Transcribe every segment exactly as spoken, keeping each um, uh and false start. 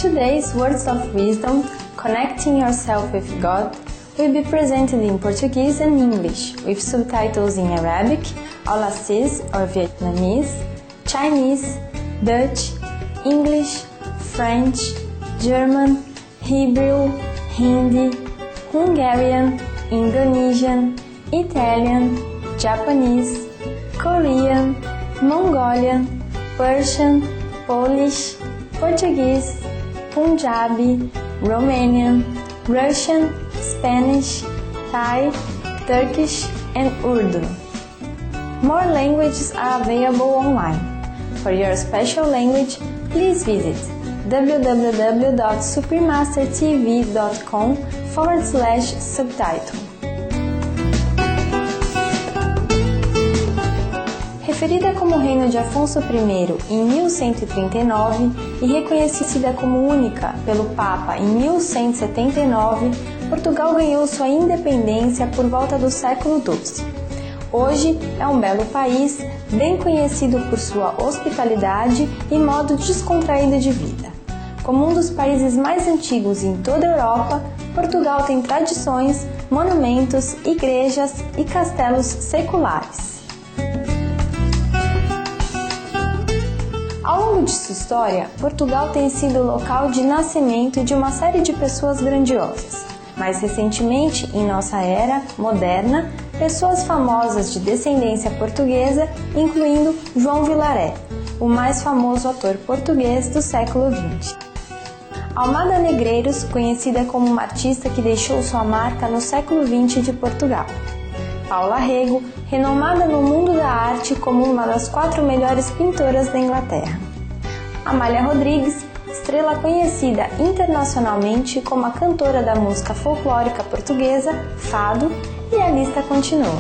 Today's Words of Wisdom, Connecting Yourself with God, will be presented in Portuguese and English, with subtitles in Arabic, Aulacese or Vietnamese, Chinese, Dutch, English, French, German, Hebrew, Hindi, Hungarian, Indonesian, Italian, Japanese, Korean, Mongolian, Persian, Polish, Portuguese, Punjabi, Romanian, Russian, Spanish, Thai, Turkish, and Urdu. More languages are available online. For your special language, please visit w w w dot supremaster t v dot com forward slash subtitle. Referida como Reino de Afonso I em mil cento e trinta e nove e reconhecida como única pelo Papa em mil cento e setenta e nove, Portugal ganhou sua independência por volta do século doze. Hoje é um belo país, bem conhecido por sua hospitalidade e modo descontraído de vida. Como um dos países mais antigos em toda a Europa, Portugal tem tradições, monumentos, igrejas e castelos seculares. Ao longo de sua história, Portugal tem sido o local de nascimento de uma série de pessoas grandiosas. Mais recentemente, em nossa era moderna, pessoas famosas de descendência portuguesa, incluindo João Vilaré, o mais famoso ator português do século vinte. Almada Negreiros, conhecida como uma artista que deixou sua marca no século vinte de Portugal. Paula Rego, renomada no mundo da arte como uma das quatro melhores pintoras da Inglaterra. Amália Rodrigues, estrela conhecida internacionalmente como a cantora da música folclórica portuguesa, fado, e a lista continua.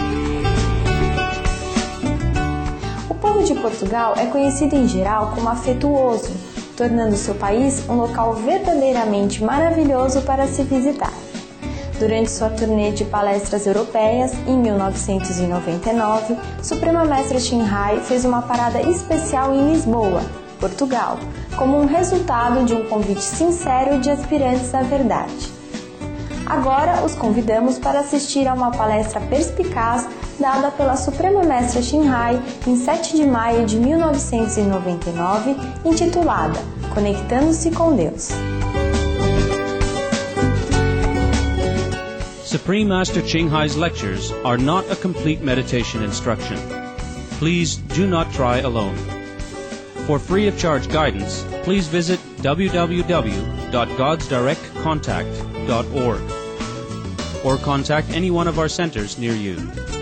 O povo de Portugal é conhecido em geral como afetuoso, tornando seu país um local verdadeiramente maravilhoso para se visitar. Durante sua turnê de palestras europeias, em mil novecentos e noventa e nove, Suprema Mestra Ching Hai fez uma parada especial em Lisboa, Portugal, como um resultado de um convite sincero de aspirantes à verdade. Agora os convidamos para assistir a uma palestra perspicaz dada pela Suprema Mestra Ching Hai em sete de maio de mil novecentos e noventa e nove, intitulada Conectando-se com Deus. Supreme Master Ching Hai's lectures are not a complete meditation instruction. Please do not try alone. For free of charge guidance, please visit w w w dot gods direct contact dot org or contact any one of our centers near you.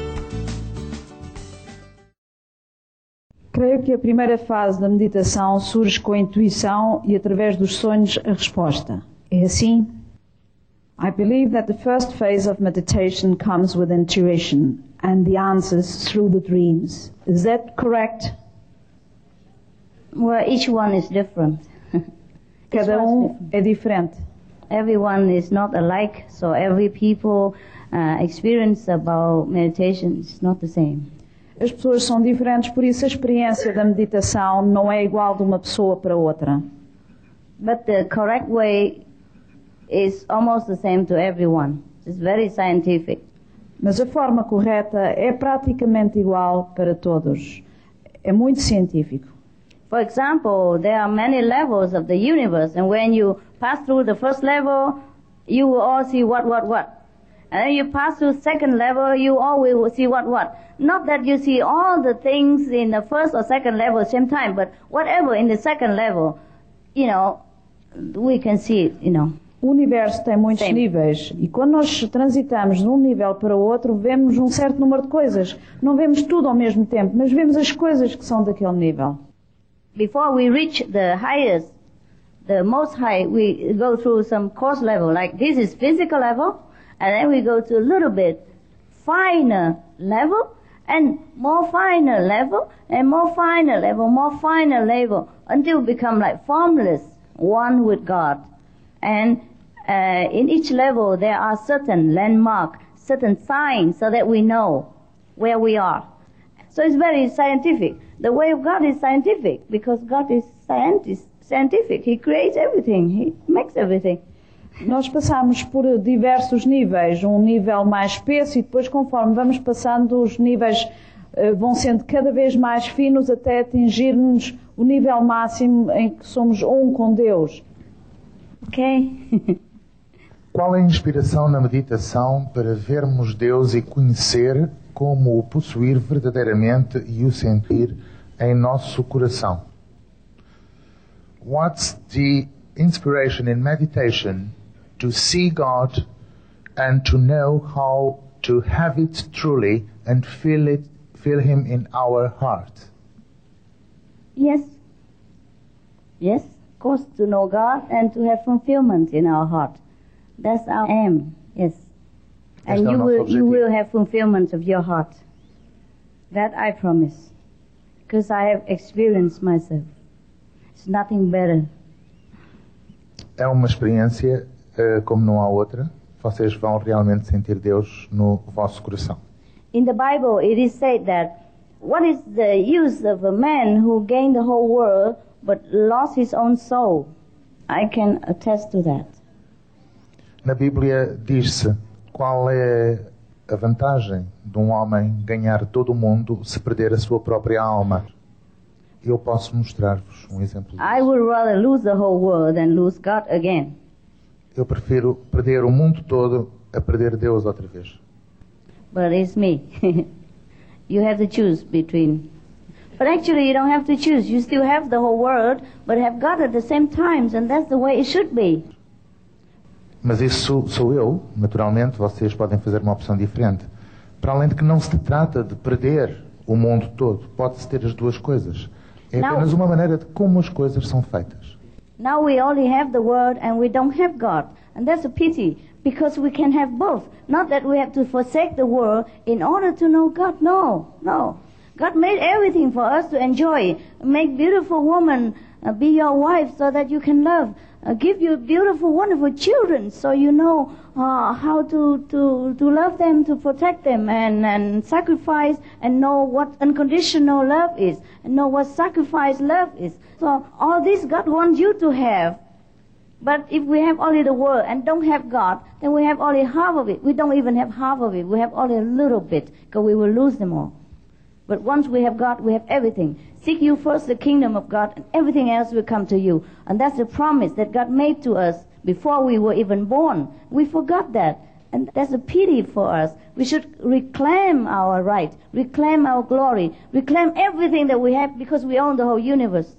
Creio que a primeira fase da meditação surge com a intuição e através dos sonhos a resposta. É assim? I believe that the first phase of meditation comes with intuition and the answers through the dreams. Is that correct? Well, each one is different. Cada um é diferente. Everyone is not alike, so every people uh, experience about meditation is not the same. As pessoas são diferentes, por isso a experiência da meditação não é igual de uma pessoa para outra. But the correct way is almost the same to everyone. It's very scientific. Mas a forma correta é praticamente igual para todos. É muito científico. For example, there are many levels of the universe, and when you pass through the first level, you will all see what, what, what. And then you pass through second level, you all will see what, what. Not that you see all the things in the first or second level at the same time, but whatever in the second level, you know, we can see it, you know. O universo tem muitos Same. níveis e quando nós transitamos de um nível para o outro, vemos um certo número de coisas. Não vemos tudo ao mesmo tempo, mas vemos as coisas que são daquele nível. Before we reach the highest, the most high, we go through some coarse level, like this is physical level, and then we go to a little bit finer level, and more finer level, and more finer level, more finer level, until we become like formless, one with God. And uh, in each level there are certain landmarks, certain signs, so that we know where we are. So it's very scientific. The way of God is scientific, because God is scientist, scientific. He creates everything. He makes everything. Nós passamos por diversos níveis, um nível mais espesso e depois conforme vamos passando os níveis uh, vão sendo cada vez mais finos até atingirmos o nível máximo em que somos um com Deus. Ok? Qual é a inspiração na meditação para vermos Deus e conhecer como o possuir verdadeiramente e o sentir em nosso coração? What's the inspiration in meditation to see God and to know how to have it truly and feel it, feel Him in our heart? Yes. Yes, of course, to know God and to have fulfillment in our heart. That's our aim, yes. And you will, you will have fulfillment of your heart. That I promise. Because I have experienced myself. It's nothing better. É uma experiência uh, como não há outra. Vocês vão realmente sentir Deus no vosso coração. In the Bible it is said that what is the use of a man who gained the whole world but lost his own soul? I can attest to that. Na Bíblia diz-se qual é a vantagem de um homem ganhar todo o mundo se perder a sua própria alma. Eu posso mostrar-vos um exemplo disso. I would rather lose the whole world than lose God again. Eu prefiro perder o mundo todo a perder Deus outra vez. But it's me. You have to choose between. But actually you don't have to choose. You still have the whole world, but have God at the same time, and that's the way it should be. Mas isso sou eu, naturalmente, vocês podem fazer uma opção diferente. Para além de que não se trata de perder o mundo todo, pode-se ter as duas coisas. É apenas uma maneira de como as coisas são feitas. Now we only have the Word and we don't have God. And that's a pity, because we can have both. Not that we have to forsake the world in order to know God. No, no. God made everything for us to enjoy. Make beautiful woman uh, be your wife so that you can love. Uh, give you beautiful, wonderful children so you know uh, how to, to, to love them, to protect them, and, and sacrifice, and know what unconditional love is, and know what sacrifice love is. So all this God wants you to have. But if we have only the world and don't have God, then we have only half of it. We don't even have half of it. We have only a little bit, because we will lose them all. But once we have God, we have everything. Seek you first the kingdom of God, and everything else will come to you. And that's the promise that God made to us before we were even born. We forgot that. And that's a pity for us. We should reclaim our right, reclaim our glory, reclaim everything that we have, because we own the whole universe.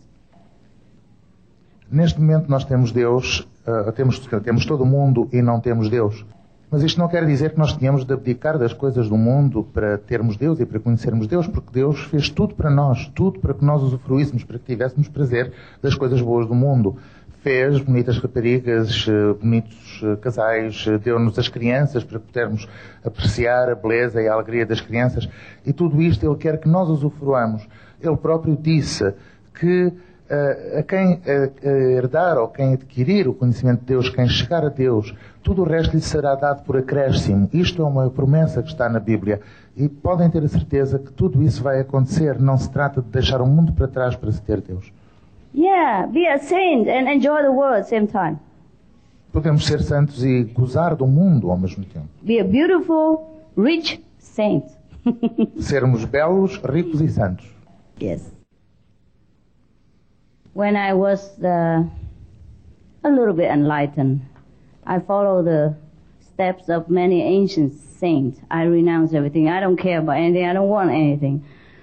Neste momento nós temos Deus, uh, temos, temos todo o mundo e não temos Deus. Mas isto não quer dizer que nós tenhamos de abdicar das coisas do mundo para termos Deus e para conhecermos Deus, porque Deus fez tudo para nós, tudo para que nós usufruíssemos, para que tivéssemos prazer das coisas boas do mundo. Fez bonitas raparigas, bonitos casais, deu-nos as crianças para podermos apreciar a beleza e a alegria das crianças. E tudo isto Ele quer que nós usufruamos. Ele próprio disse que a quem herdar ou quem adquirir o conhecimento de Deus, quem chegar a Deus, tudo o resto lhe será dado por acréscimo. Isto é uma promessa que está na Bíblia. E podem ter a certeza que tudo isso vai acontecer. Não se trata de deixar o mundo para trás para se ter Deus. Yeah, be a saint and enjoy the world at the same time. Podemos ser santos e gozar do mundo ao mesmo tempo. Be a beautiful, rich saint. Sermos belos, ricos e santos. Yes. When I was uh, a little bit enlightened, I followed the steps of many ancient saints. I renounce everything. I don't care about anything. I don't want anything.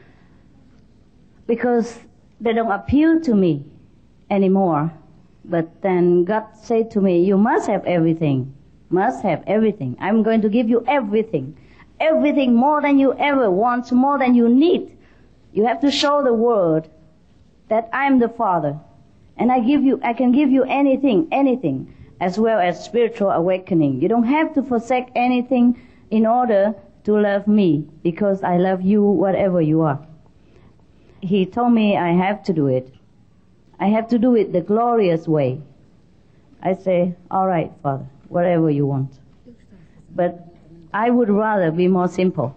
Because they don't appeal to me anymore. But then God said to me, you must have everything. Must have everything. I'm going to give you everything. Everything more than you ever want, more than you need. You have to show the world that I'm the Father, and I give you, I can give you anything, anything, as well as spiritual awakening. You don't have to forsake anything in order to love me, because I love you whatever you are. He told me I have to do it. I have to do it the glorious way. I say, all right, Father, whatever you want. But I would rather be more simple.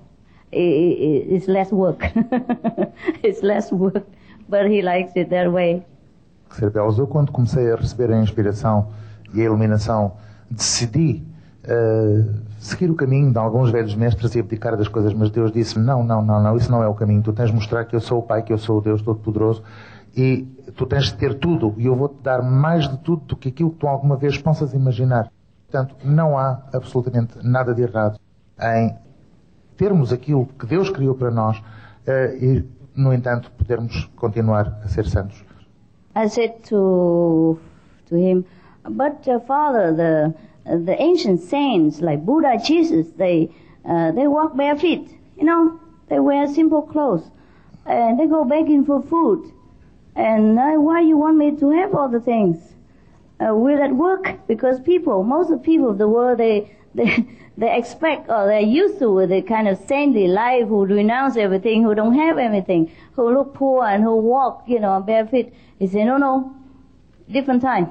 It's less work. It's less work. But he likes it that way. ser belos. Eu, quando comecei a receber a inspiração e a iluminação, decidi uh, seguir o caminho de alguns velhos mestres e abdicar das coisas, mas Deus disse-me, não, não, não, não, isso não é o caminho. Tu tens de mostrar que eu sou o Pai, que eu sou o Deus Todo-Poderoso, e tu tens de ter tudo, e eu vou-te dar mais de tudo do que aquilo que tu alguma vez possas imaginar. Portanto, não há absolutamente nada de errado em termos aquilo que Deus criou para nós uh, e, no entanto, podermos continuar a ser santos. I said to to him, but uh, Father, the uh, the ancient saints like Buddha, Jesus, they uh, they walk bare feet. You know, they wear simple clothes, and they go begging for food. And uh, why you want me to have all the things? Uh, will it work? Because people, most of the people of the world, they they they expect or they're used to the kind of saintly life, who renounce everything, who don't have anything, who look poor and who walk, you know, bare feet. He said, no, no, different time.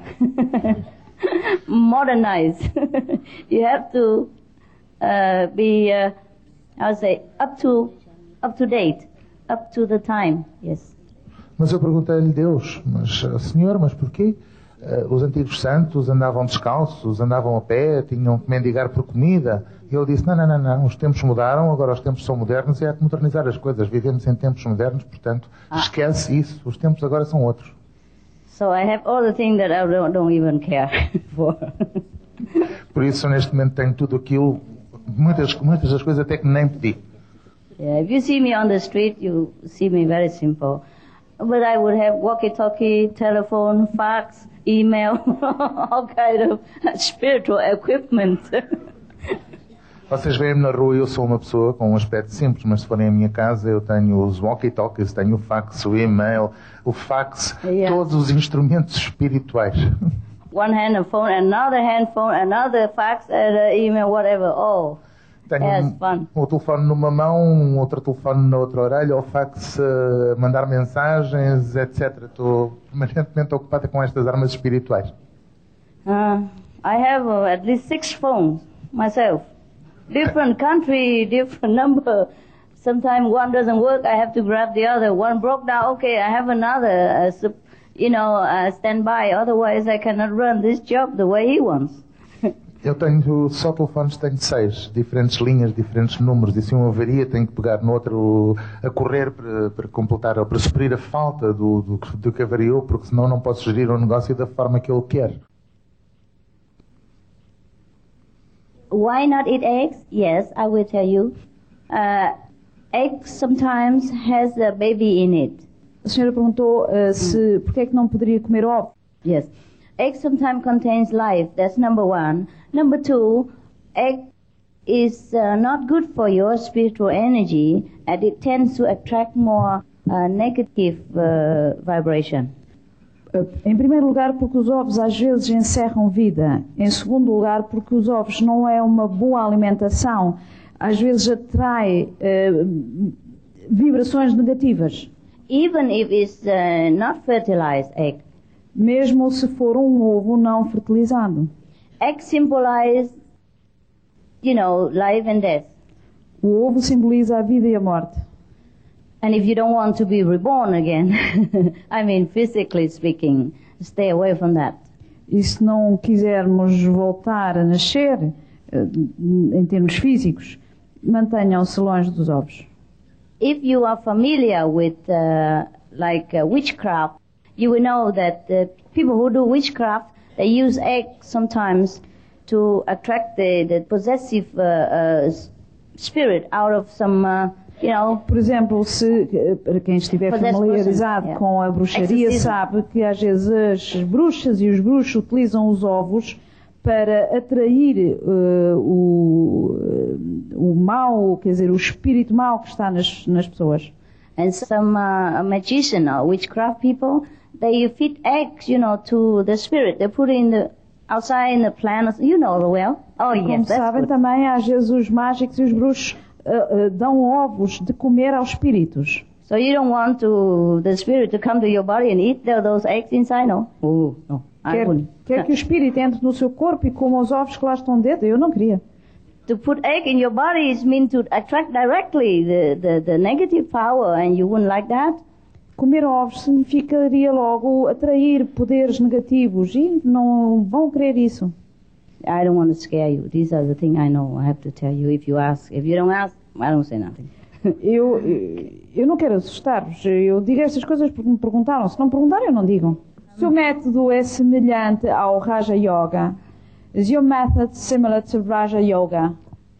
Modernize. You have to uh, be, uh, I would say, up to up to date, up to the time. Yes. Mas eu perguntei-lhe, Deus, mas Senhor, mas porquê? Uh, os antigos santos andavam descalços, andavam a pé, tinham que mendigar por comida. E ele disse, não, não, não, não, os tempos mudaram, agora os tempos são modernos e há que modernizar as coisas. Vivemos em tempos modernos, portanto, ah. esquece isso. Os tempos agora são outros. So I have all the things that I don't, don't even care for. Por isso, neste momento, tenho tudo aquilo, muitas, muitas das coisas até que nem pedi. Yeah, if you see me on the street, you see me very simple. But I would have walkie-talkie, telephone, fax, email, all kind of spiritual equipment. Vocês veem-me na rua e eu sou uma pessoa com um aspecto simples, mas se forem à minha casa eu tenho os walkie-talkies, tenho o fax, o e-mail, o fax, yeah. Todos os instrumentos espirituais. One hand a phone, another hand phone, another fax, and email, whatever, all. Tenho um, o telefone numa mão, um outro telefone na outra orelha, o fax, uh, mandar mensagens, etcétera. Estou permanentemente ocupada com estas armas espirituais. Uh, I have uh, at least six phones myself. Different country, different number. Sometimes one doesn't work, I have to grab the other. One broke down, okay, I have another, uh, you know, uh, standby. Otherwise I cannot run this job the way he wants. Eu tenho só telefones, tenho seis, diferentes linhas, diferentes números, e se um avaria tenho que pegar no outro a correr para, para completar, ou para suprir a falta do, do, do que avariou, porque senão não posso gerir o negócio da forma que ele quer. Why not eat eggs? Yes, I will tell you. Uh, eggs sometimes has a baby in it. A senhora perguntou uh, se porque é que não poderia comer ovos. Yes. Egg sometimes contains life. That's number one. Number two, egg is uh, not good for your spiritual energy, and it tends to attract more uh, negative uh, vibration. Em primeiro lugar, porque os ovos às vezes encerram vida. Em segundo lugar, porque os ovos não é uma boa alimentação. Às vezes atrai uh, vibrações negativas. Even if it's uh, not fertilized egg. Mesmo se for um ovo não fertilizado. Egg symbolize, you know, life and death. O ovo simboliza a vida e a morte. And if you don't want to be reborn again, I mean physically speaking, stay away from that. E se não quisermos voltar a nascer, em termos físicos, mantenham-se longe dos ovos. If you are familiar with uh, like uh, witchcraft, you will know that the people who do witchcraft, they use eggs sometimes to attract the, the possessive uh, uh, spirit out of some, uh, you know... Por exemplo, se, para quem estiver familiarizado yeah. com a bruxaria, Exorcism. Sabe que às vezes as bruxas e os bruxos utilizam os ovos para atrair uh, o, uh, o mal, quer dizer, o espírito mau que está nas, nas pessoas. And some uh, magician or witchcraft people, they feed eggs, you know, to the spirit. They put it in the outside in the plant. You know well. Oh yes, Como that's sabem good. Também às vezes os mágicos e os bruxos uh, uh, dão ovos de comer aos espíritos. So you don't want to the spirit to come to your body and eat those eggs inside, no? Oh, no. Quer, quer que o espírito entre no seu corpo e coma os ovos que lá estão dentro? Eu não queria. To put egg in your body is mean to attract directly the, the, the negative power, and you wouldn't like that? comer ovos significaria logo atrair poderes negativos e não vão querer isso. I don't want to scare you. These are the things I know. I have to tell you. If you ask, if you don't ask, I don't say nothing. Eu, eu não quero assustar-vos. Eu digo estas coisas porque me perguntaram. Se não perguntarem, eu não digo. O seu método é semelhante ao Raja Yoga. Is your method similar to Raja Yoga?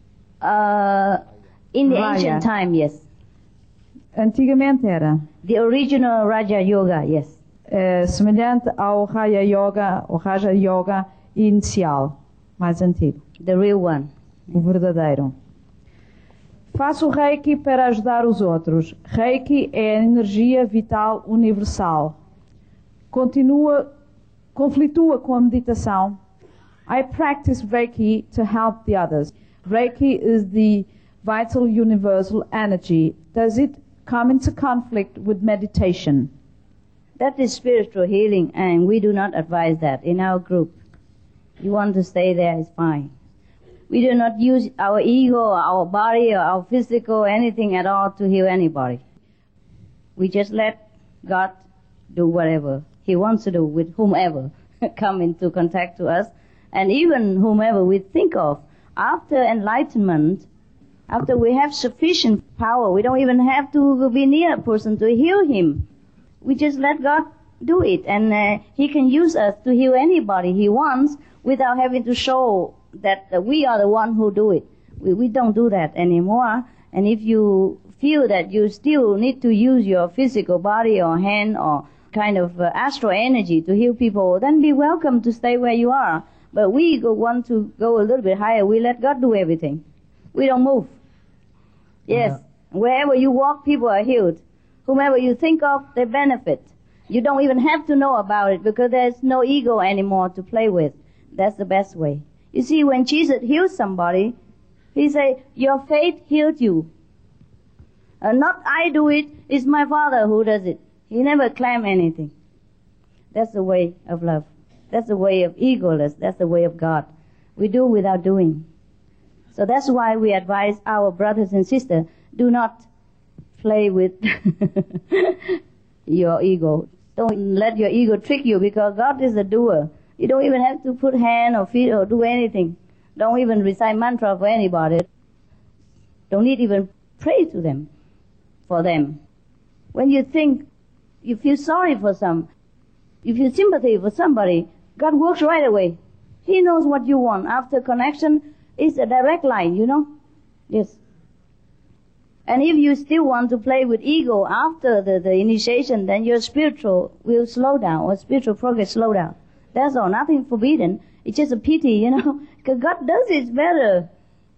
Uh, in the Raya. ancient time, yes. Antigamente era. The original Raja Yoga, yes. É, semelhante ao Raja Yoga, o Raja Yoga inicial, mais antigo. The real one. O verdadeiro. Faço o Reiki para ajudar os outros. Reiki é a energia vital universal. Continua, conflitua com a meditação. I practice Reiki to help the others. Reiki is the vital universal energy. Does it come into conflict with meditation? That is spiritual healing, and we do not advise that in our group. You want to stay there, it's fine. We do not use our ego, our body, or our physical, anything at all to heal anybody. We just let God do whatever He wants to do with whomever come into contact to us, and even whomever we think of. After enlightenment, after we have sufficient power, we don't even have to be near a person to heal him. We just let God do it, and uh, He can use us to heal anybody He wants without having to show that uh, we are the one who do it. We, we don't do that anymore. And if you feel that you still need to use your physical body or hand or kind of uh, astral energy to heal people, then be welcome to stay where you are. But we go, want to go a little bit higher. We let God do everything. We don't move. Yes. Yeah. Wherever you walk, people are healed. Whomever you think of, they benefit. You don't even have to know about it because there's no ego anymore to play with. That's the best way. You see, when Jesus heals somebody, He say, your faith healed you. Uh, not I do it, it's my Father who does it. He never claim anything. That's the way of love. That's the way of egoless. That's the way of God. We do without doing. So that's why we advise our brothers and sisters, do not play with your ego. Don't let your ego trick you because God is a doer. You don't even have to put hand or feet or do anything. Don't even recite mantra for anybody. Don't need even pray to them, for them. When you think, you feel sorry for some, you feel sympathy for somebody, God works right away. He knows what you want. After connection, it's a direct line, you know? Yes. And if you still want to play with ego after the, the initiation, then your spiritual will slow down, or spiritual progress slow down. That's all, nothing forbidden. It's just a pity, you know, because God does it better.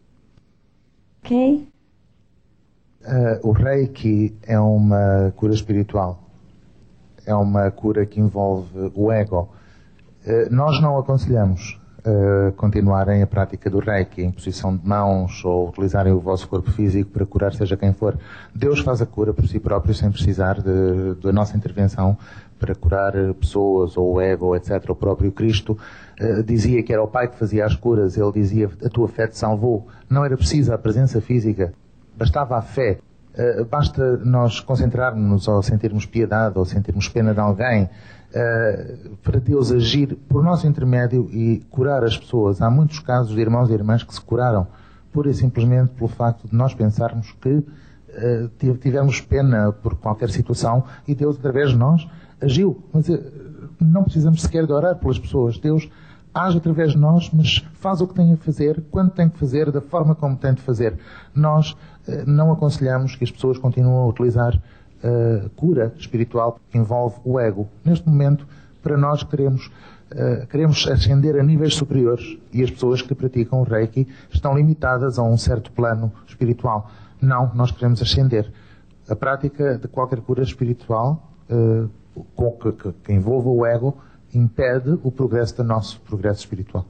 Okay? Uh, o Reiki é uma cura espiritual. É uma cura que envolve o ego. Uh, nós não aconselhamos uh, continuarem a prática do Reiki, a imposição de mãos ou utilizarem o vosso corpo físico para curar seja quem for. Deus faz a cura por si próprio sem precisar de, da nossa intervenção para curar pessoas ou o ego, etcétera. O próprio Cristo uh, dizia que era o Pai que fazia as curas. Ele dizia, a tua fé te salvou. Não era preciso a presença física, bastava a fé. Uh, basta nós concentrarmos ou sentirmos piedade ou sentirmos pena de alguém uh, para Deus agir por nosso intermédio e curar as pessoas. Há muitos casos de irmãos e irmãs que se curaram pura e simplesmente pelo facto de nós pensarmos que uh, tivemos pena por qualquer situação e Deus, através de nós, agiu. Mas uh, não precisamos sequer de orar pelas pessoas. Deus age através de nós, mas faz o que tem a fazer, quando tem que fazer, da forma como tem de fazer. Nós uh, não aconselhamos que as pessoas continuem a utilizar a uh, cura espiritual que envolve o ego. Neste momento, para nós queremos, uh, queremos ascender a níveis superiores e as pessoas que praticam o Reiki estão limitadas a um certo plano espiritual. Não, nós queremos ascender. A prática de qualquer cura espiritual uh, com que, que, que envolva o ego impede o progresso do nosso progresso espiritual.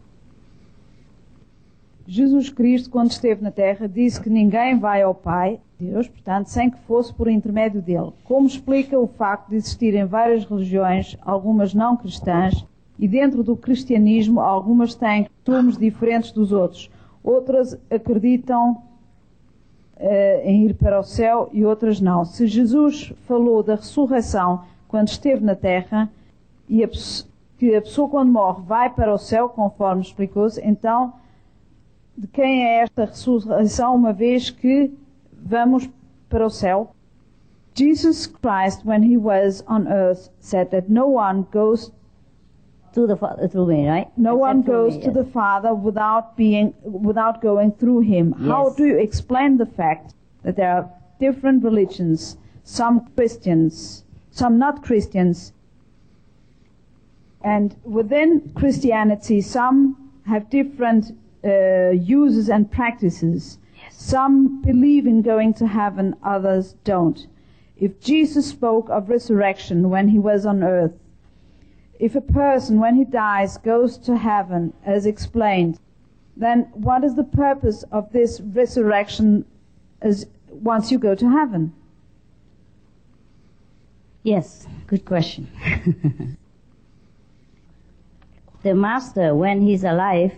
Jesus Cristo, quando esteve na Terra, disse que ninguém vai ao Pai, Deus, portanto, sem que fosse por intermédio dele. Como explica o facto de existirem várias religiões, algumas não cristãs, e dentro do cristianismo, algumas têm costumes diferentes dos outros. Outras acreditam uh, em ir para o céu e outras não. Se Jesus falou da ressurreição quando esteve na terra e a, que a pessoa quando morre vai para o céu, conforme explicou-se, então de quem é esta ressurreição uma vez que vamos para o céu? Jesus Christ, when he was on earth, said that no one goes to the Father through me, right? No Except one goes me, to yes. the Father without being, without going through him. Yes. How do you explain the fact that there are different religions, some Christians, some not Christians, and within Christianity some have different uh, uses and practices. Yes. Some believe in going to heaven, others don't. If Jesus spoke of resurrection when he was on earth, if a person, when he dies, goes to heaven, as explained, then what is the purpose of this resurrection as once you go to heaven? Yes, good question. The Master, when he's alive,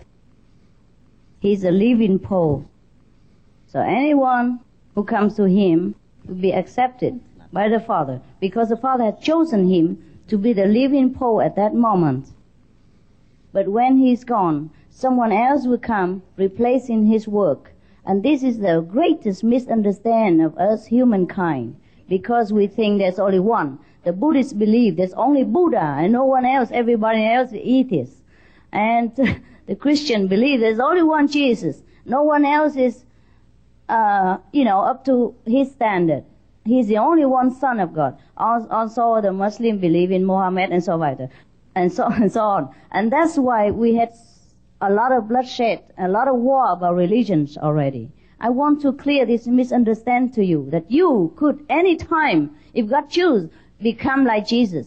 he's a living Paul. So anyone who comes to him will be accepted by the Father, because the Father had chosen him to be the living Paul at that moment. But when he's gone, someone else will come replacing his work. And this is the greatest misunderstanding of us humankind, because we think there's only one. The Buddhists believe there's only Buddha and no one else, everybody else is atheists. And the Christian believe there's only one Jesus. No one else is, uh, you know, up to his standard. He's the only one Son of God. Also, the Muslim believe in Muhammad and so on, and so and so on. And that's why we had a lot of bloodshed, a lot of war about religions already. I want to clear this misunderstanding to you, that you could any time, if God choose, become like Jesus.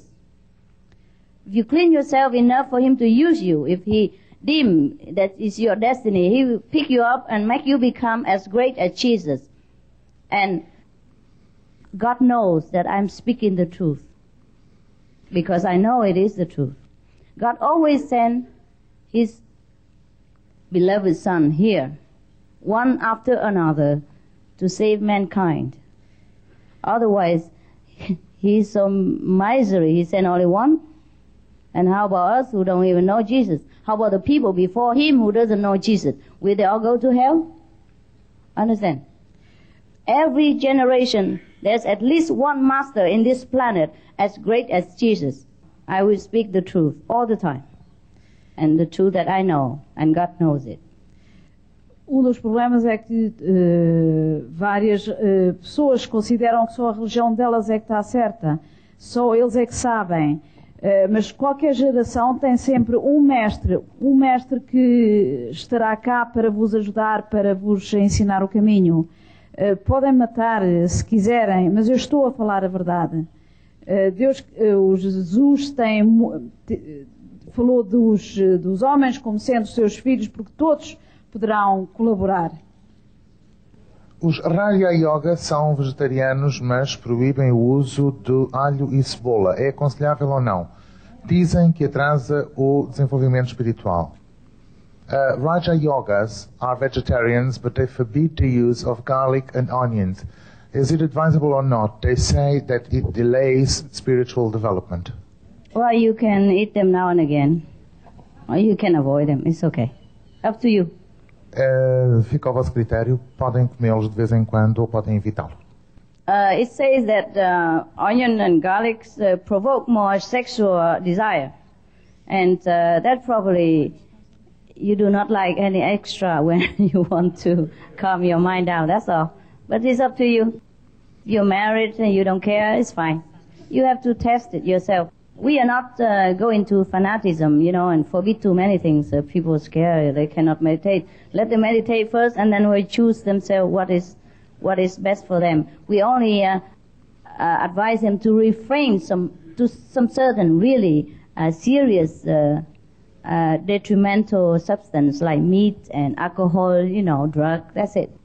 If you clean yourself enough for him to use you, if he deem that is your destiny, he will pick you up and make you become as great as Jesus. And God knows that I'm speaking the truth, because I know it is the truth. God always sent his beloved Son here, one after another, to save mankind. Otherwise, he's so miserly. He sent only one. And how about us who don't even know Jesus? How about the people before him who doesn't know Jesus? Will they all go to hell? Understand? Every generation, there's at least one master in this planet as great as Jesus. I will speak the truth all the time. And the truth that I know, and God knows it. Um dos problemas é que uh, várias uh, pessoas consideram que só a religião delas é que está certa. Só eles é que sabem. Uh, mas qualquer geração tem sempre um mestre, um mestre que estará cá para vos ajudar, para vos ensinar o caminho. Uh, podem matar se quiserem, mas eu estou a falar a verdade. Uh, Deus, uh, o Jesus tem, te, falou dos, dos homens como sendo seus filhos, porque todos poderão colaborar. Os Raja Yoga são vegetarianos, mas proíbem o uso de alho e cebola. É aconselhável ou não? Dizem que atrasa o desenvolvimento espiritual. Uh, Raja Yogas are vegetarians, but they forbid the use of garlic and onions. Is it advisable or not? They say that it delays spiritual development. Well, you can eat them now and again, or you can avoid them. It's okay. Up to you. Uh, fica ao vosso critério. Podem comê-los de vez em quando ou podem evitá-lo. Uh, it says that uh, onion and garlic uh, provoke more sexual desire, and uh, that probably you do not like any extra when you want to calm your mind down. That's all. But it's up to you. You're married and you don't care. It's fine. You have to test it yourself. We are not uh, going to fanaticism, you know, and forbid too many things. Uh, people are scared. They cannot meditate. Let them meditate first, and then we choose themselves what is what is best for them. We only uh, uh, advise them to refrain some to some certain really uh, serious uh, uh, detrimental substance like meat and alcohol, you know, drug. That's it.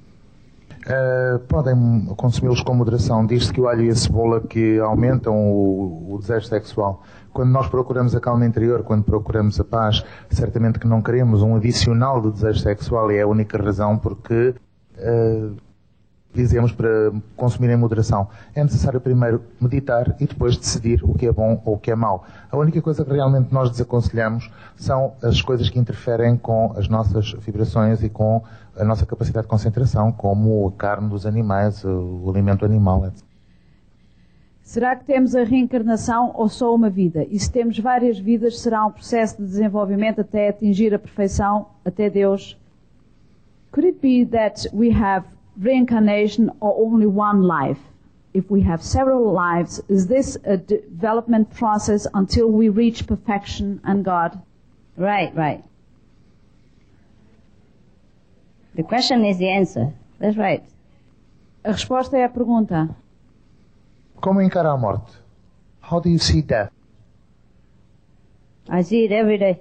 Uh, podem consumi-los com moderação. Diz-se que o alho e a cebola que aumentam o, o desejo sexual. Quando nós procuramos a calma interior, quando procuramos a paz, certamente que não queremos um adicional de desejo sexual, e é a única razão porque uh, dizemos para consumir em moderação. É necessário primeiro meditar e depois decidir o que é bom ou o que é mau. A única coisa que realmente nós desaconselhamos são as coisas que interferem com as nossas vibrações e com a nossa capacidade de concentração, como a carne dos animais, o alimento animal, etcétera. Será que temos a reencarnação ou só uma vida? E se temos várias vidas, será um processo de desenvolvimento até atingir a perfeição, até Deus? Could it be that we have reincarnation or only one life? If we have several lives, is this a development process until we reach perfection and God? Right, right. The question is the answer. That's right. A resposta é a pergunta. Como encara a morte? How do you see death? I see it every day.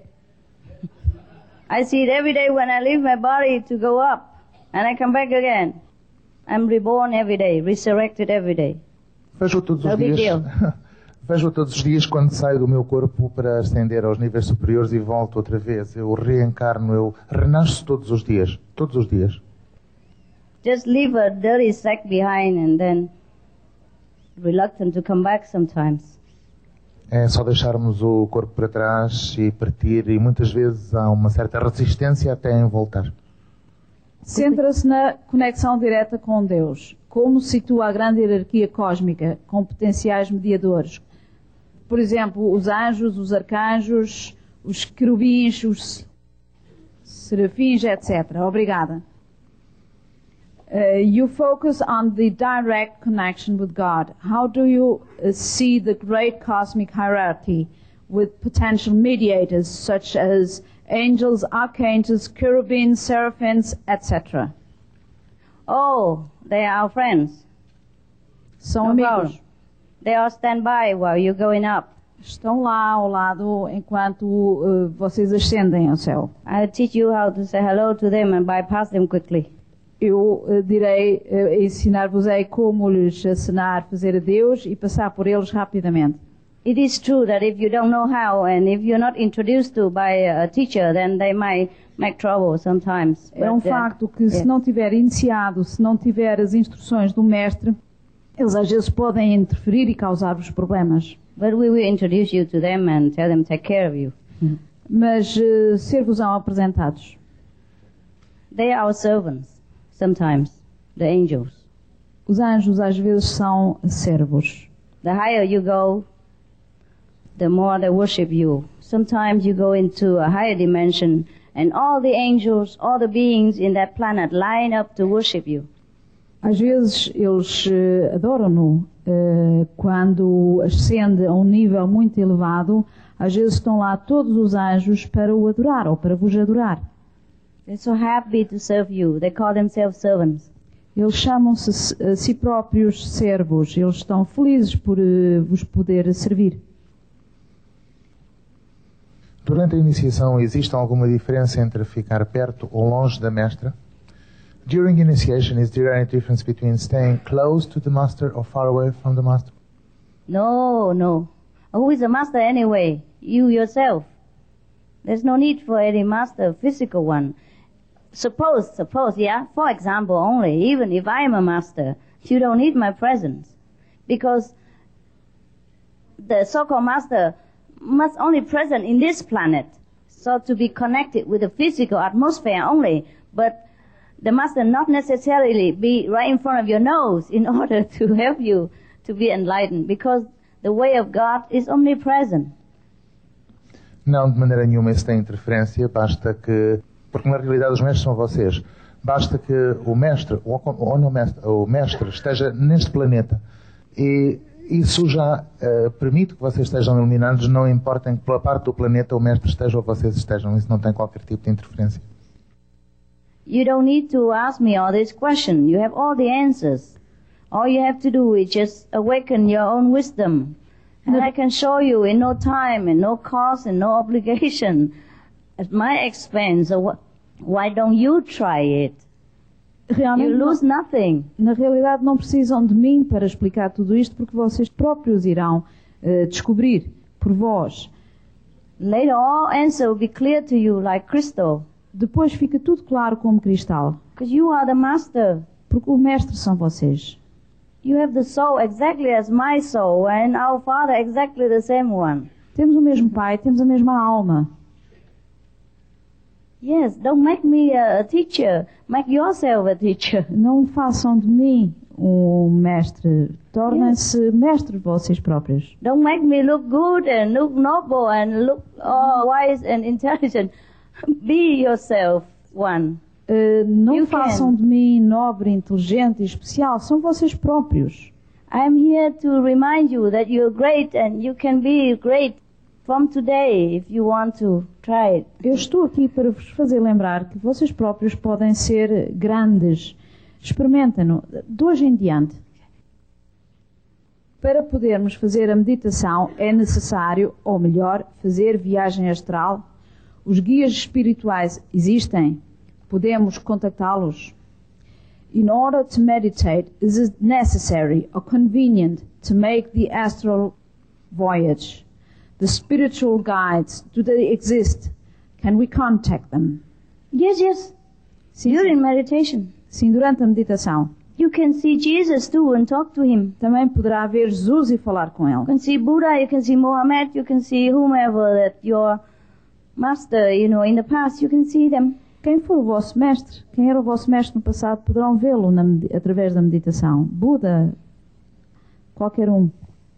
I see it every day when I leave my body to go up and I come back again. I'm reborn every day, resurrected every day. Vejo todos os No big dias. deal. Vejo todos os dias quando saio do meu corpo para ascender aos níveis superiores e volto outra vez. Eu reencarno, eu renasço todos os dias. Todos os dias. Just leave a dirty sack behind and then reluctant to come back sometimes. É só deixarmos o corpo para trás e partir, e muitas vezes há uma certa resistência até em voltar. Centra-se na conexão direta com Deus. Como situa a grande hierarquia cósmica com potenciais mediadores? Por exemplo, os anjos, os arcanjos, os querubins, os serafins, etcétera. Obrigada. Uh, you focus on the direct connection with God. How do you uh, see the great cosmic hierarchy with potential mediators such as angels, archangels, cherubims, seraphims, et cetera? Oh, they are our friends. São No amigos. problem. They all stand by while you're going up. Estão lá ao lado enquanto uh, vocês ascendem ao céu. I'll teach you how to say hello to them and bypass them quickly. Eu uh, direi, uh, ensinar-vos-ei como lhes acenar, fazer adeus e passar por eles rapidamente. It is true that if you don't know how and if you're not introduced to by a teacher, then they might make trouble sometimes. É um But, uh, facto que se yeah. não tiver iniciado, se não tiver as instruções do mestre, eles às vezes podem interferir e causar-vos problemas. But we will introduce you to them and tell them take care of you. Mas uh, ser-vos-ão apresentados. They are our servants, sometimes, the angels. Os anjos às vezes são servos. The higher you go, the more they worship you. Sometimes you go into a higher dimension and all the angels, all the beings in that planet line up to worship you. Às vezes eles uh, adoram-no. Uh, quando ascende a um nível muito elevado, às vezes estão lá todos os anjos para o adorar ou para vos adorar. They're so happy to serve you. They call themselves servants. Eles chamam-se a si próprios servos. Eles estão felizes por uh, vos poder servir. Durante a iniciação, existe alguma diferença entre ficar perto ou longe da mestra? During initiation, is there any difference between staying close to the master or far away from the master? No, no. Who is a master anyway? You yourself. There's no need for any master, physical one. Suppose, suppose, yeah, for example only, even if I am a master, you don't need my presence. Because the so-called master must only present in this planet, so to be connected with the physical atmosphere only, but the master not necessarily be right in front of your nose in order to help you to be enlightened, because the way of God is omnipresent. Não, de maneira nenhuma isso tem interferência, basta que, porque na realidade os mestres são vocês, basta que o mestre, ou, ou não mestre, o mestre esteja neste planeta e isso já uh, permite que vocês estejam iluminados, não importa em que pela parte do planeta o mestre esteja ou vocês estejam, isso não tem qualquer tipo de interferência. You don't need to ask me all this question. You have all the answers. All you have to do is just awaken your own wisdom. And I can show you in no time and no cost and no obligation at my expense. So wh- why don't you try it? Realmente, You lose nothing. na realidade não precisam de mim para explicar tudo isto, porque vocês próprios irão uh, descobrir por vós. Later all answer will be clear to you like crystal. Depois fica tudo claro como cristal. Because you are the master. Porque o mestre são vocês. You have the soul exactly as my soul and our Father exactly the same one. Temos o mesmo Pai, temos a mesma alma. Yes, don't make me a teacher. Make yourself a teacher. Não façam de mim um mestre. Tornem-se yes. mestres vocês próprios. Don't make me look good and look noble and look oh, wise and intelligent. Be yourself one. Uh, não you façam can. de mim nobre, inteligente e especial. São vocês próprios. I'm here to remind you that you're great and you can be great from today if you want to try it. Eu estou aqui para vos fazer lembrar que vocês próprios podem ser grandes. Experimentem-no de hoje em diante. Para podermos fazer a meditação é necessário, ou melhor, fazer viagem astral. Os guias espirituais existem. Podemos contactá-los. In order to meditate, is it necessary or convenient to make the astral voyage? The spiritual guides, do they exist? Can we contact them? Yes, yes. Sim, During sim. meditation. Sim, durante a meditação. You can see Jesus too and talk to him. Também poderá ver Jesus e falar com ele. You can see Buddha, you can see Muhammad, you can see whomever that your master, you know, in the past, you can see them. Quem for o vosso mestre, quem era o vosso mestre no passado, poderão vê-lo na, através da meditação. Buda, qualquer um.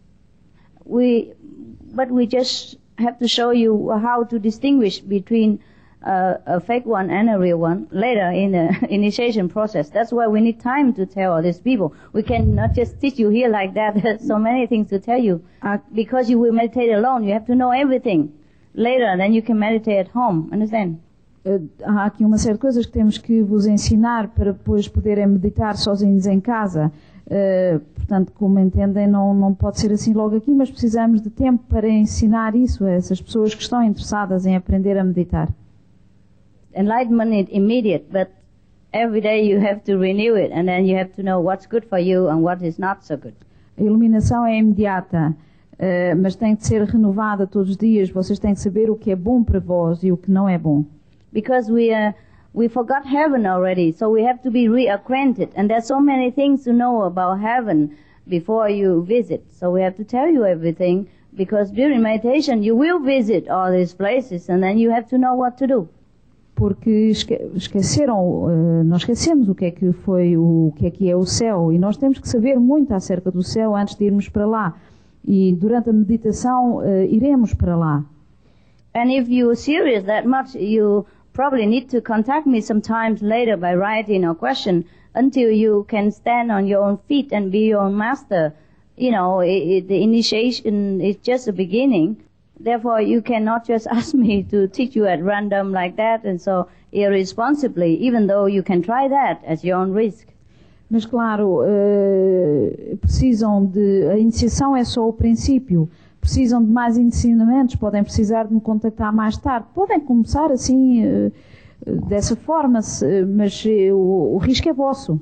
We, but we just have to show you how to distinguish between uh, a fake one and a real one later in the initiation process. That's why we need time to tell all these people. We cannot just teach you here like that. There's so many things to tell you. Uh, because you will meditate alone, you have to know everything. Later, then you can meditate at home. Understand? Há aqui uma série de coisas que temos que vos ensinar para depois poderem meditar sozinhos em casa. Uh, portanto, como entendem, não, não pode ser assim logo aqui, mas precisamos de tempo para ensinar isso a essas pessoas que estão interessadas em aprender a meditar. Enlightenment is immediate, but every day you have to renew it, and then you have to know what's good for you and what is not so good. A iluminação é imediata, uh, mas tem que ser renovada todos os dias. Vocês têm que saber o que é bom para vós e o que não é bom. Because we uh, we forgot heaven already, so we have to be reacquainted. And there's so many things to know about heaven before you visit. So we have to tell you everything, because during meditation you will visit all these places, and then you have to know what to do. Porque esque esqueceram, uh, nós esquecemos o que é que foi, o que é que é o céu, e nós temos que saber muito acerca do céu antes de irmos para lá. E durante a meditação uh, iremos para lá. And if you're serious that much, you probably need to contact me sometimes later by writing a question until you can stand on your own feet and be your own master. You know, it, it, the initiation is just a beginning. Therefore, you cannot just ask me to teach you at random like that and so irresponsibly, even though you can try that at your own risk. Mas claro, uh, precisam de... A iniciação é só o princípio. Precisam de mais ensinamentos, podem precisar de me contactar mais tarde. Podem começar assim, uh, dessa forma, se, mas uh, o, o risco é vosso.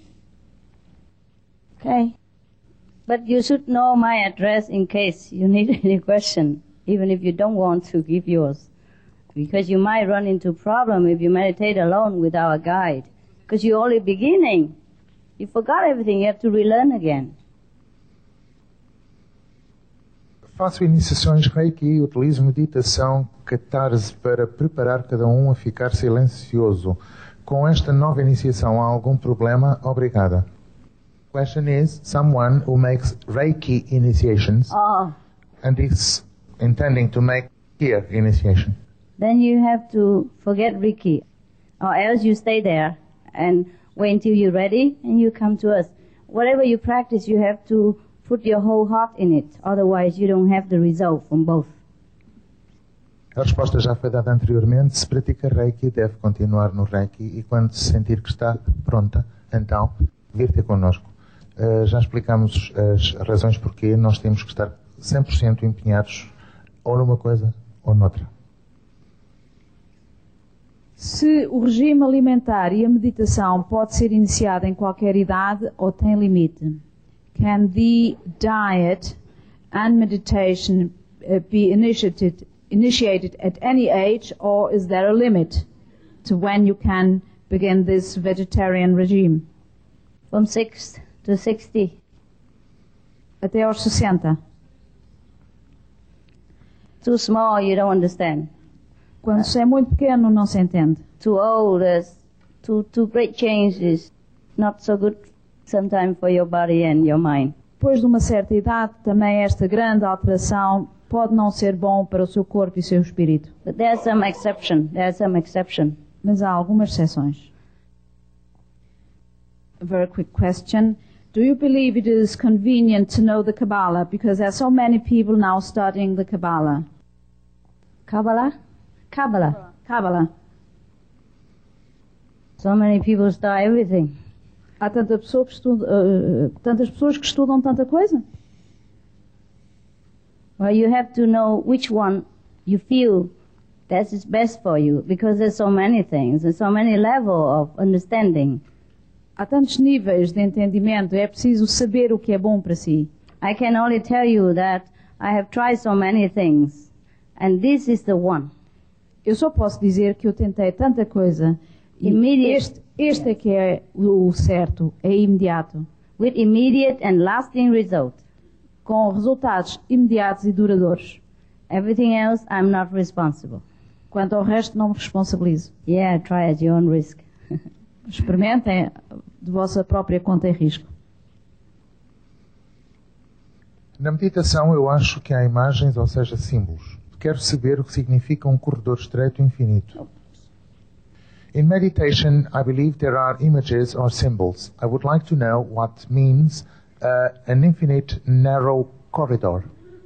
Okay. But you should know my address in case you need any question, even if you don't want to give yours. Because you might run into a problem if you meditate alone without a guide. Because you're only beginning. You forgot everything, you have to relearn again. Faço iniciações Reiki e utilizo meditação catarse para preparar cada um a ficar silencioso. Com esta nova iniciação há algum problema? Obrigada. Question is, someone who makes Reiki initiations Oh. and is intending to make here initiation. Then you have to forget Reiki. Or else you stay there and wait until you're ready and you come to us. Whatever you practice, you have to put your whole heart in it. Otherwise, you don't have the result from both. A resposta já foi dada anteriormente. Se pratica Reiki, deve continuar no Reiki e quando se sentir que está pronta, então, vir ter connosco. Uh, já explicamos as razões porque nós temos que estar cem por cento empenhados ou numa coisa ou noutra. Se o regime alimentar e a meditação pode ser iniciado em qualquer idade ou tem limite? Can the diet and meditation uh, be initiated, initiated at any age, or is there a limit to when you can begin this vegetarian regime? From six to sixty. Até aos sessenta. Too small, you don't understand. Quando se é muito pequeno, não se entende. Too old, there's too, too great changes. Not so good sometimes for your body and your mind. Depois de uma certa idade, também esta grande alteração pode não ser bom para o seu corpo e seu espírito. But there's some exception. There's some exception. Mas há algumas exceções. A very quick question. Do you believe it is convenient to know the Kabbalah because there are so many people now studying the Kabbalah? Kabbalah? Kabbalah. Kabbalah. So many people study everything. Há tanta pessoa que estuda, uh, tantas pessoas que estudam tanta coisa. Well, you have to know which one you feel that is best for you, because there's so many things, there's so many levels of understanding. Há tantos níveis de entendimento, é preciso saber o que é bom para si. I can only tell you that I have tried so many things, and this is the one. Eu só posso dizer que eu tentei tanta coisa e Immediate. este, este é que é o certo, é imediato, With immediate and lasting result. com resultados imediatos e duradouros. Everything else, I'm not responsible. Quanto ao resto, não me responsabilizo. Yeah, try at your own risk. Experimentem de vossa própria conta e risco. Na meditação eu acho que há imagens, ou seja, símbolos. Quero saber o que significa um corredor estreito e infinito. In meditation, I believe there are images or symbols. I would like to know what means uh, an infinite narrow corridor.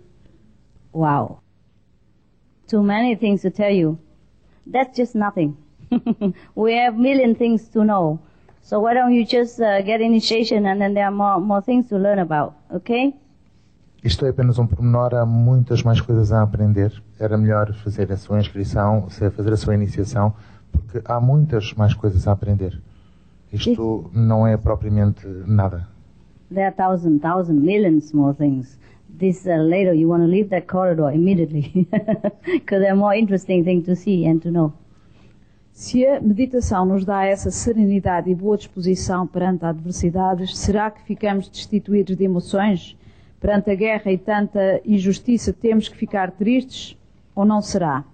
Wow. Too many things to tell you. That's just nothing. We have million things to know. So why don't you just uh, get initiation and then there are more, more things to learn about, okay? Isto é apenas um pormenor, há muitas mais coisas a aprender. Era melhor fazer a sua inscrição, fazer a sua iniciação, porque há muitas mais coisas a aprender. Isto não é propriamente nada. There are thousand, thousand, millions more things. This uh, later you want to leave that corridor immediately because there are more interesting things to see and to know. Se a meditação nos dá essa serenidade e boa disposição perante adversidades, será que ficamos destituídos de emoções? Perante a guerra e tanta injustiça, temos que ficar tristes? Ou não será?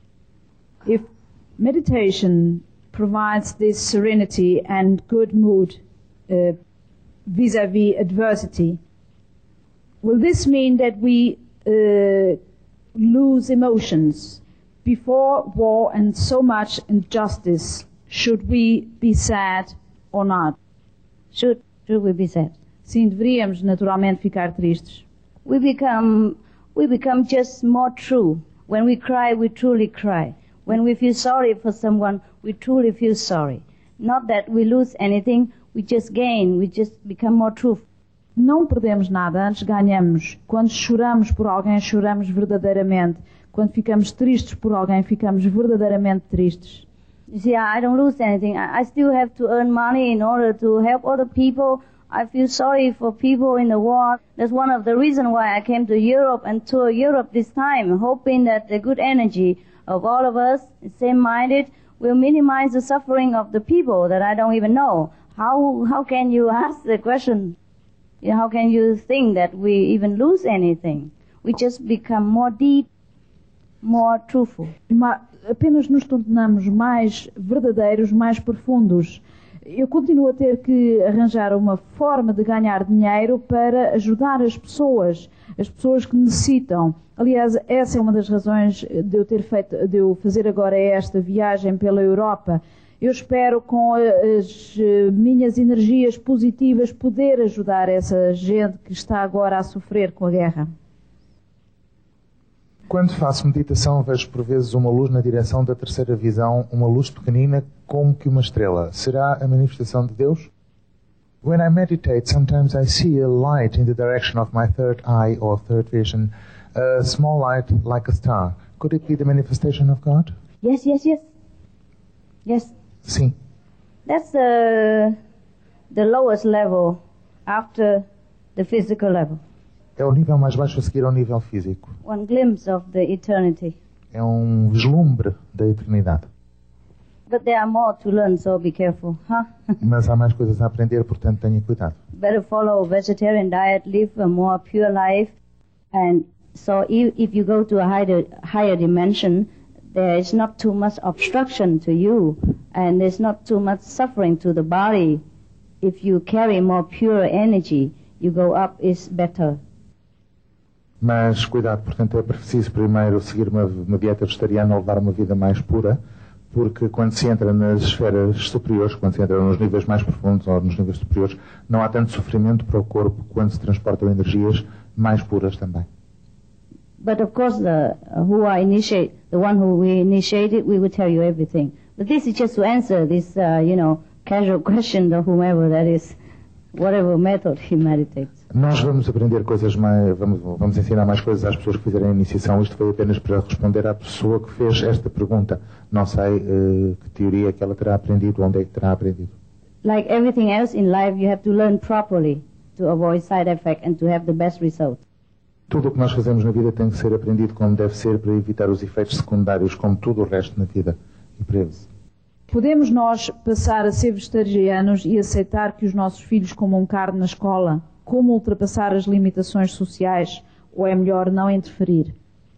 If meditation provides this serenity and good mood uh, vis-à-vis adversity, will this mean that we uh, lose emotions? Before war and so much injustice, should we be sad or not? Should, should we be sad? Sim, deveríamos naturalmente ficar tristes. We become, we become just more true. When we cry, we truly cry. When we feel sorry for someone, we truly feel sorry. Not that we lose anything, we just gain, we just become more true. Não perdemos nada, antes ganhamos. Quando choramos por alguém, choramos verdadeiramente. Quando ficamos tristes por alguém, ficamos verdadeiramente tristes. You see, I don't lose anything. I, I still have to earn money in order to help other people. I feel sorry for people in the war. That's one of the reasons why I came to Europe and toured Europe this time, hoping that the good energy of all of us, same-minded, will minimize the suffering of the people that I don't even know. How, how can you ask the question? You know, how can you think that we even lose anything? We just become more deep, more truthful. Ma- apenas nos tornamos mais verdadeiros, mais profundos. Eu continuo a ter que arranjar uma forma de ganhar dinheiro para ajudar as pessoas, as pessoas que necessitam. Aliás, essa é uma das razões de eu ter feito, de eu fazer agora esta viagem pela Europa. Eu espero, com as minhas energias positivas, poder ajudar essa gente que está agora a sofrer com a guerra. Quando faço meditação, vejo por vezes uma luz na direção da terceira visão, uma luz pequenina como que uma estrela. Será a manifestação de Deus? When I meditate, sometimes I see a light in the direction of my third eye or third vision, a small light like a star. Could it be the manifestation of God? Yes, yes, yes. Yes. Sim. That's uh, the lowest level after the physical level. É o nível mais baixo a seguir ao nível físico. One glimpse of the eternity. É um vislumbre da eternidade. But there are more to learn, so be careful, huh? Mas há mais coisas a aprender, portanto tenha cuidado. Better follow a vegetarian diet, live a more pure life. And so if, if you go to a higher, higher dimension, there is not too much obstruction to you, and there's not too much suffering to the body. If you carry more pure energy, you go up is better. Mas cuidado, portanto é preciso primeiro seguir uma, uma dieta vegetariana ou levar uma vida mais pura, porque quando se entra nas esferas superiores, quando se entra nos níveis mais profundos ou nos níveis superiores, não há tanto sofrimento para o corpo quando se transportam energias mais puras também. But of course, the uh, who I initiate, the one who we initiated, we will tell you everything. But this is just to answer this, uh, you know, casual question of whomever that is, whatever method he meditates. Nós vamos aprender coisas mais, vamos, vamos ensinar mais coisas às pessoas que fizerem a iniciação. Isto foi apenas para responder à pessoa que fez esta pergunta. Não sei uh, que teoria que ela terá aprendido, onde é que terá aprendido. Like everything else in life, you have to learn properly to avoid side effect and to have the best result. Tudo o que nós fazemos na vida tem que ser aprendido como deve ser para evitar os efeitos secundários, como tudo o resto na vida. E para eles. Podemos nós passar a ser vegetarianos e aceitar que os nossos filhos comam carne na escola? Como ultrapassar as limitações sociais? Ou é melhor não interferir?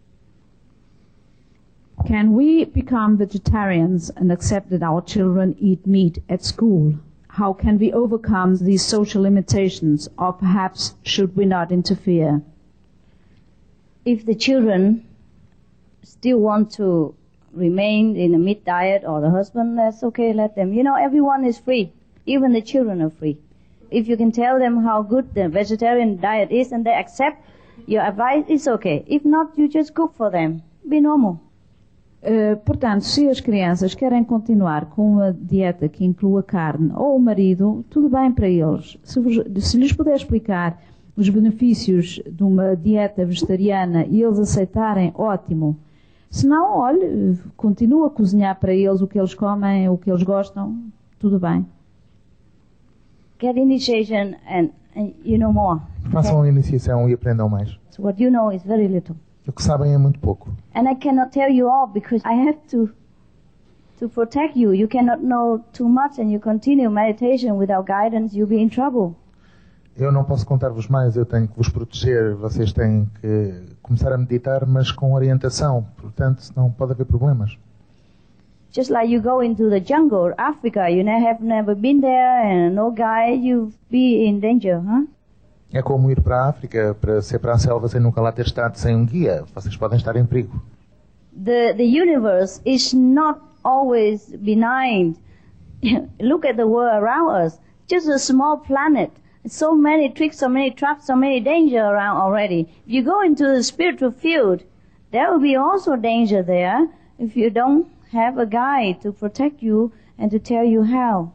Can we become vegetarians and accept that our children eat meat at school? How can we overcome these social limitations, or perhaps should we not interfere? If the children still want to remain in a meat diet or the husband, that's okay, let them. You know, everyone is free. Even the children are free. If you can tell them how good the vegetarian diet is and they accept your advice, it's okay. If not, you just cook for them. Be normal. Uh, portanto, se as crianças querem continuar com uma dieta que inclua carne ou o marido, tudo bem para eles. Se, vos, se lhes puder explicar os benefícios de uma dieta vegetariana e eles aceitarem, ótimo. Se não, olhe, continua a cozinhar para eles o que eles comem, o que eles gostam, tudo bem. Get initiation and, and you know more. Façam a iniciação e aprendam mais. So what you know is very little. O que sabem é muito pouco. And I cannot tell you all because I have to to protect you. You cannot know too much and you continue meditation without guidance, you'll be in trouble. Eu não posso contar-vos mais, eu tenho que vos proteger. Vocês têm que começar a meditar, mas com orientação. Portanto, senão pode haver problemas. Just like you go into the jungle, Africa, you have never been there and no guide, you'll be in danger, huh? É como ir para a África, para ser para a selva sem nunca lá ter estado, sem um guia. Vocês podem estar em perigo. The, the universe is not always benign. Look at the world around us. Just a small planet. So many tricks, so many traps, so many danger around already. If you go into the spiritual field, there will be also danger there if you don't have a guide to protect you and to tell you how.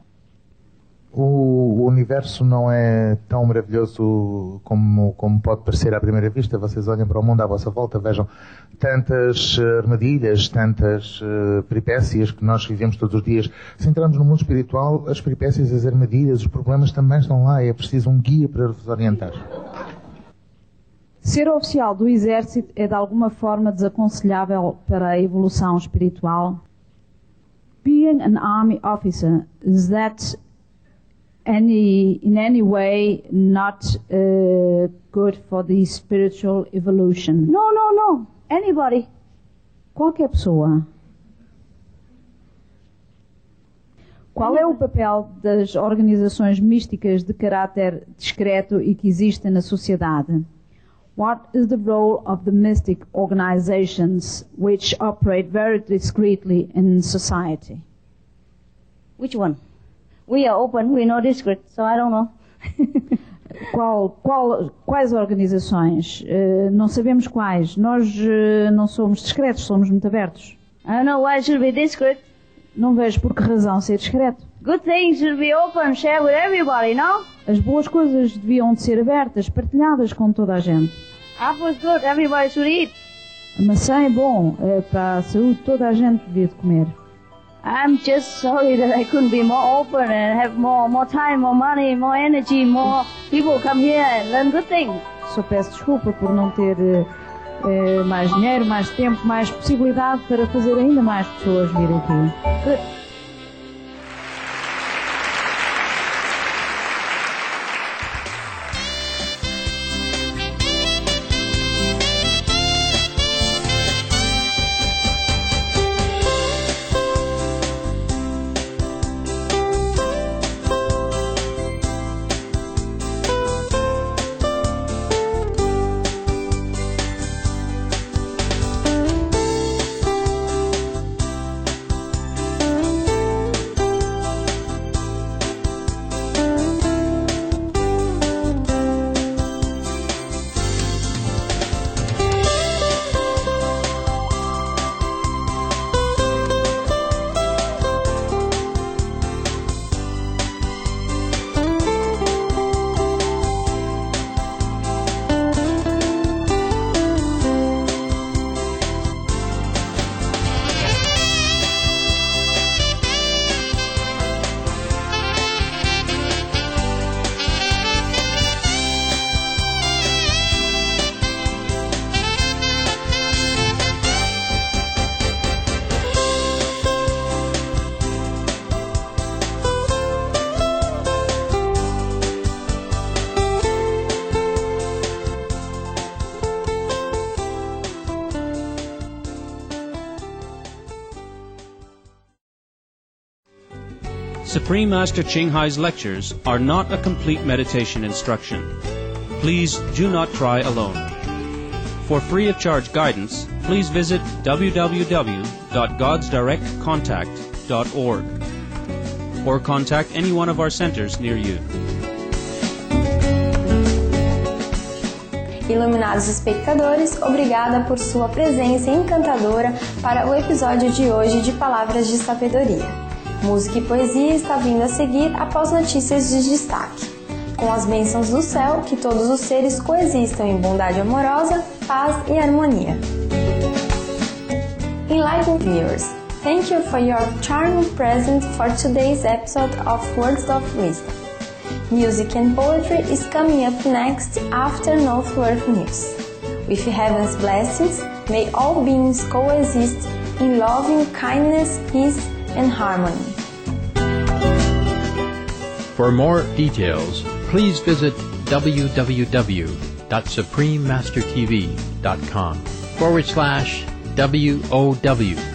O universo não é tão maravilhoso como, como pode parecer à primeira vista. Vocês olhem para o mundo à vossa volta, vejam tantas armadilhas, tantas uh, peripécias que nós vivemos todos os dias. Se entrarmos no mundo espiritual, as peripécias, as armadilhas, os problemas também estão lá e é preciso um guia para vos orientar. Ser oficial do exército é de alguma forma desaconselhável para a evolução espiritual? Being an army officer, is that any in any way not uh, good for the spiritual evolution? No, no, no. Anybody. Qualquer pessoa. Qual é o papel das organizações místicas de caráter discreto e que existem na sociedade? What is the role of the mystic organizations which operate very discreetly in society? Which one? We are open, we know discreet, so I don't know. qual, qual, quais organizações? Uh, não sabemos quais. Nós uh, não somos discretos, somos muito abertos. I don't know why it should be discreet. Não vejo por que razão ser discreto. Good things should be open, share with everybody, no? As boas coisas deviam de ser abertas, partilhadas com toda a gente. Apple is good, everybody should eat. A maçã é bom, é para a saúde, toda a gente devia de comer. I'm just sorry that I couldn't be more open and have more more time, more money, more energy, more people come here and learn good things. Só peço desculpa por não ter uh, mais dinheiro, mais tempo, mais possibilidade para fazer ainda mais pessoas virem aqui. Good. Supreme Master Ching Hai's lectures are not a complete meditation instruction. Please do not try alone. For free of charge guidance, please visit w w w dot gods direct contact dot org or contact any one of our centers near you. Iluminados espectadores, obrigada por sua presença encantadora para o episódio de hoje de Palavras de Sabedoria. Música e poesia está vindo a seguir após notícias de destaque. Com as bênçãos do céu, que todos os seres coexistam em bondade amorosa, paz e harmonia. Enlightened viewers, thank you for your charming presence for today's episode of Words of Wisdom. Music and poetry is coming up next after Northworth News. With heaven's blessings, may all beings coexist in loving kindness, peace, and harmony. For more details, please visit w w w dot supreme master t v dot com forward slash W O W.